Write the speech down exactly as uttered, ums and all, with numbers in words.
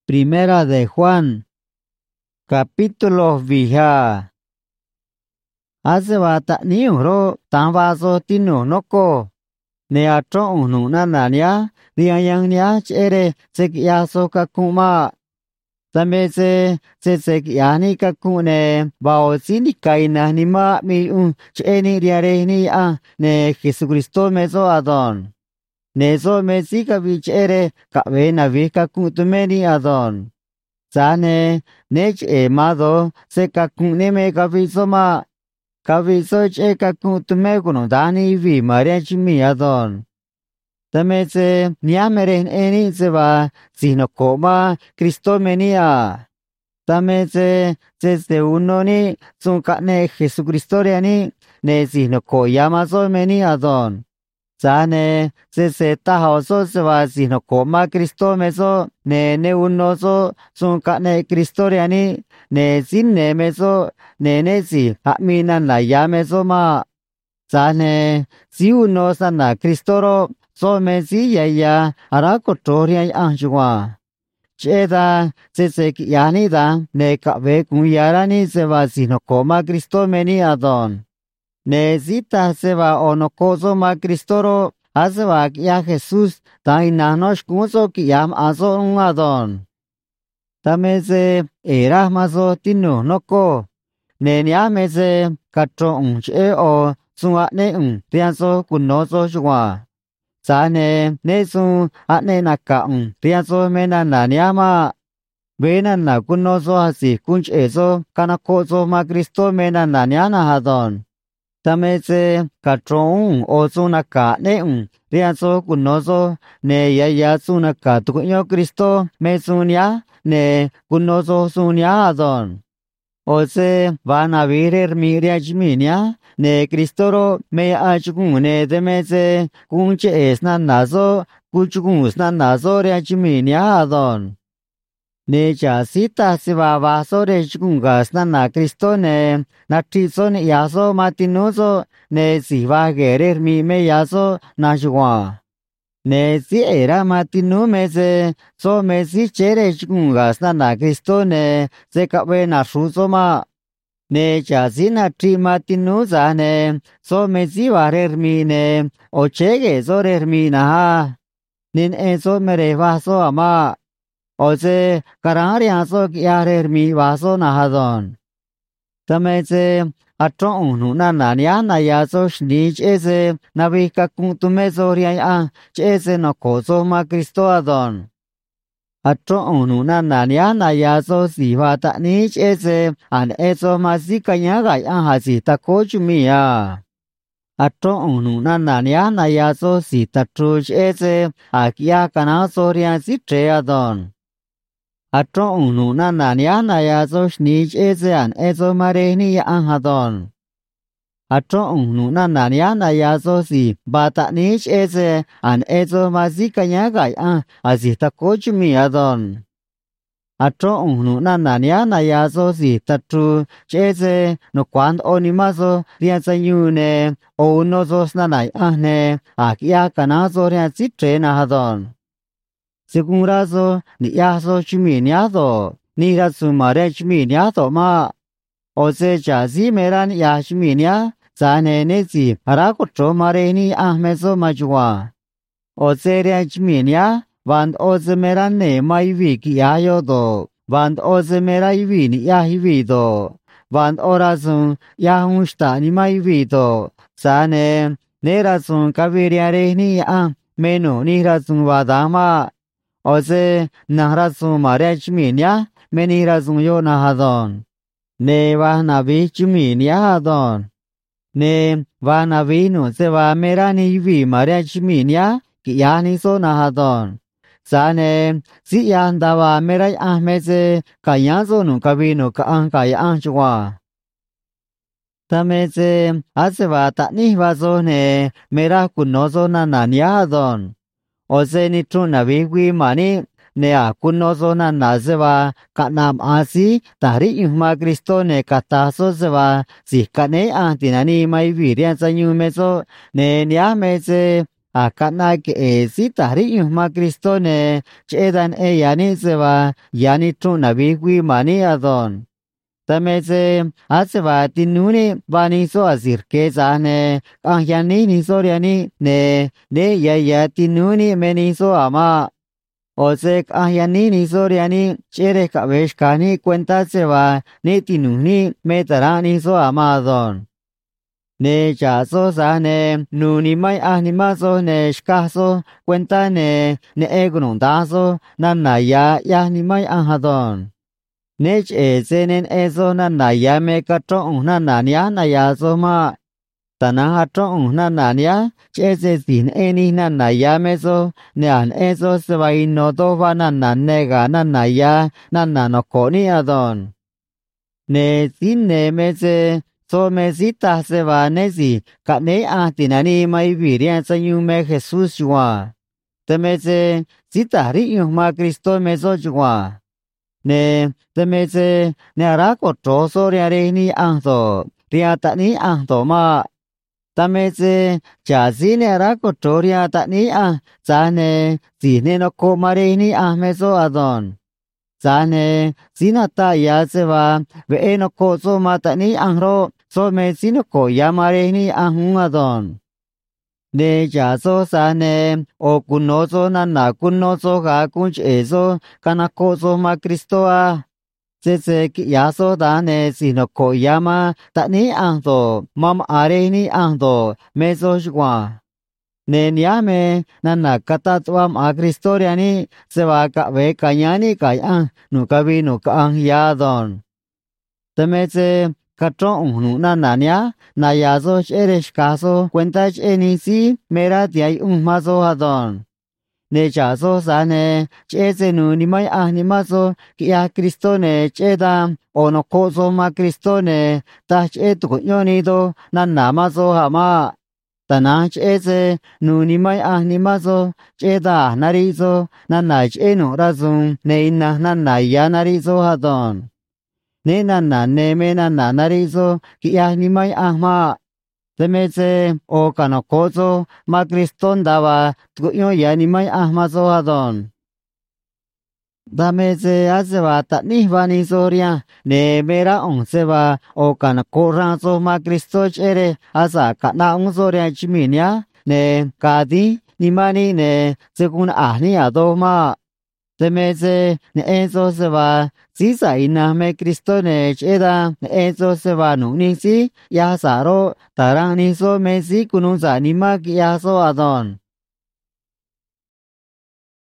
Primera de Juan, capítulo vija. Hace bata ni uro tan vaso tinu noko. Ne atro unu nananya riayang nya chere sekia so kakuma. Tame se se sekia kakune bao sini kaina ni ma mi un cheni riare ni a ne Jesucristo meso adon. Neso mesi kavi chere kawe na vi kakutumeni adon. Zane nech e mado se kakune me kavi soma. Kavi so che kakutume kuno dani vi mariachimi adon. Tame se niameren eni se va sino koma Cristo menia. Tame se se se uno ni sunkane Jesucristo ni ne sino koyama so meni adon. Zane se se taho so se va sino koma Cristo meso ne ne uno so sunkane Cristo ni ne sin ne meso ne ne si aminan la llame so ma. Zane si uno sana Cristo ro so me si ya ya ara kotoria anjua. Cheda se se yani da ne kabe kuyara ni se va sino koma Cristo meni adon. Necesita se va onokoso ma Cristoro, hace va ya Jesús, ta inanos kuso ki yam aso un adon. Tame se era maso tinu noko. Nenya se katro un che o sunga ne un rianso kunoso shua. Zane ne sun ane naka un rianso mena nanyama. Vena na kunoso hasi kunch eso kanakoso ma Cristo mena nanyana hadon. Tame se katron o sunaka ne un rianso kunoso ne ya ya sunaka tukunyo Cristo me sunya ne kunoso sunya adon. O se van a virer miriachminia ne Cristoro me achukun ne deme se kunche esna nazo kuchukun esna nazo riachminia adon. Ne chasita se va vaso de chungas na na Cristo ne na tiso ne yaso matinuso ne si va querer mi me yaso na jua. Ne si era matinu me se so me si chere chungas na na Cristo ne se kabe na suso ma. Ne chasina tri matinusa ne so me si va rer mi ne o chege so rer mi na ha. Nin eso me re vaso ama. Ose kararian so kiarer mi vaso nahadon. Tame se atro unu na nanya na yaso shnich ese navika kuntume soria a chese no koso ma Cristo adon. Atro unu na nanya na yaso sivata nich ese an eso masika nyagai a hasita kochumia. Atro unu na nanya na yaso sita truch ese akia kana soria sitre adon. Atro unu na nanya na yaso shnich ese an eso mareni ya anhadon. Atro unu na nanya na yaso si bata nich ese an eso masika nyagai an asita kochumi adon. Atro unu na nanya na yaso si tatru chese no kwand onimaso riansa yune o uno sos nanay ahne akia kanaso riansi trena hadon. Segurazo ni yaso chiminiado, ni rasu mare chiminiado ma. Ose chazi meran ya chiminia, zane nezi harakotro mare ni ahmeso majua. Ose ria chiminia, vand oze meran ne maiviki yayodo, vand oze mera ivini yahivido, vand orazun yahunsta ni maivido, zane ne razun kaviriare ni ah meno ni razun vadama. Ose nahrasun marechminia menirasun yo nahadon. Ne va navi chminia adon. Ne va navino se va merani vi marechminia kiani so nahadon. Zane si yandava meray ahmese kayanso no kabino ka ankaya anchwa. Tamese aseva tani vaso ne mera kunoso na nania adon. Ose ni truna viwi mani ne a kunoso na nazeva kanam asi tari ihma Cristo ne kataso seva si kane antinani mai virian sanyu meso ne nia mese à cả nai cái sĩ ta ri yêu ma Cristo nè chế đàn e yani se va yani trụ na vi quy mà ni adon tame se a se va tinuni va ni so azir ke za ne ah yani ni so yani ne ne ya ya tinuni me ni so ama o se ah yani ni so yani chere ka vesh kani cuenta se va ne tinuni me tara ni so ama adon ne cha so sa ne nu ni mai a ni ma so ne ska so cuenta ne ne e gunong da so na na ya ya ni mai a hadon ne che se nen e so na na ya me ka tong na na nya na ya so ma ta na ha tong na na nya che se sin e ni na na ya me so ne an e so se va in no to va na na ne ga na na ya na na no ko ni adon ne sin ne me se so me sita se va ne si ka ne a tinani mai vi rian sa yu me Jesus jua te me se sita ri yu ma Cristo me so jua ne te me se ne ra ko tro so ria re ni ang so ria ta ni ang to ma ta me se cha si ne ra ko tro ria ta ni a cha ne si ne no ko ma re ni a me so adon cha ne si na ta ya se va ve no ko so ma ta ni ang ro so me sino ko yamare ni ahun adon ne ja so sa ne o kuno so na na kuno so ga kun che so kana ko so ma Cristo a se se ki ya so da ne sino ko yama ta ni ang so mam are ni ang do me so shwa ne nya me na na kata tuam a Cristo ria ni se va ka ve ka nya ni ka a nu ka vi nu ka ang ya don te me se ka trong nu na na nya na ya so eres caso cuenta ni si mera ti ai un ma so adon ne cha so sa ne che se nu ni mai a ni ma so ki a Cristo ne che da o no ko so ma Cristo ne ta che tu yo ni do na na ma so ha ma ta na che se nu ni mai a ni ma so che da na ri so na na che no ra zum ne na na na ya na ri so adon ne na na ne me na na na ri so ki a ni mai a ma te me se o ka no ko so ma Cristo da wa tu yo ya ni mai a ma so adon da me se a se va ta ni va ni so ria ne me ra on se va o ka no ko ra so ma Cristo chere a sa ka na on so ria chi mi nya ne ka di ni ma ni ne se kun a ni a do ma te me se ne e so se va si sa ina me Cristo ne che da ne e so se va nu ni si ya sa ro ta ra ni so me si kunu sa ni ma ki ya so adon